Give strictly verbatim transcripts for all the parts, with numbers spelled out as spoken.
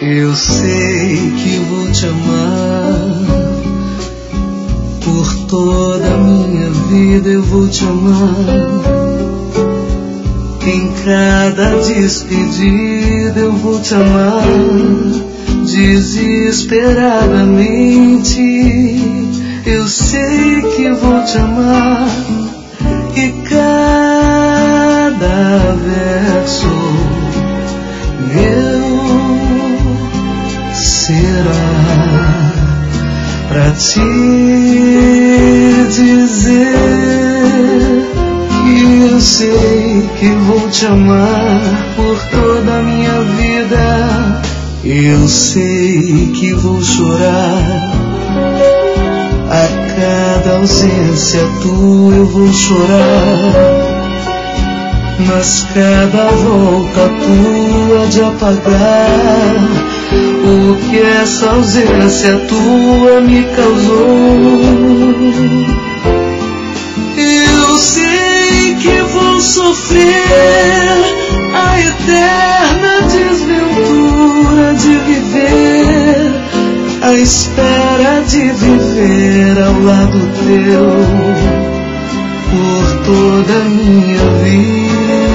Eu sei que vou te amar por toda a minha vida, eu vou te amar. Em cada despedida eu vou te amar desesperadamente. Eu sei que vou te amar e cada verso meu será pra te dizer que eu sei que vou te amar por toda a minha vida. Eu sei que vou chorar a cada ausência tua, eu vou chorar, mas cada volta tua de apagar o que essa ausência tua me causou. Eu sei que vou sofrer a eterna desventura de viver, a espera de viver ao lado teu por toda a minha vida.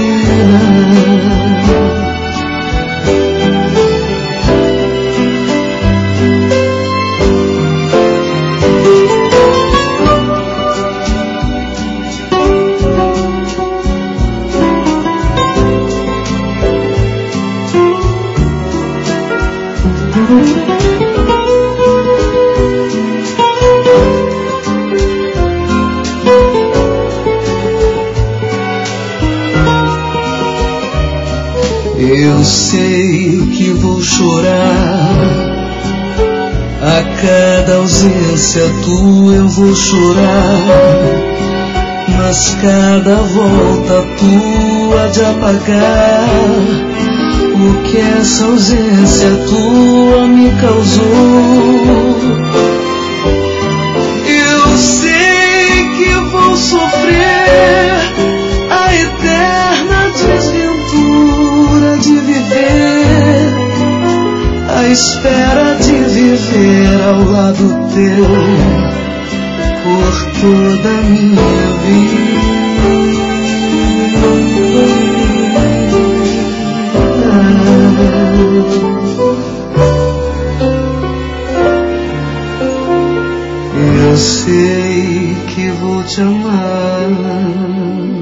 Eu sei que vou chorar a cada ausência tua, eu vou chorar, mas cada volta tua de apagar o que essa ausência tua me causou. Eu sei que vou sofrer a eterna desventura de viver, a espera de viver ao lado teu por toda a minha vida. Eu sei que vou te amar.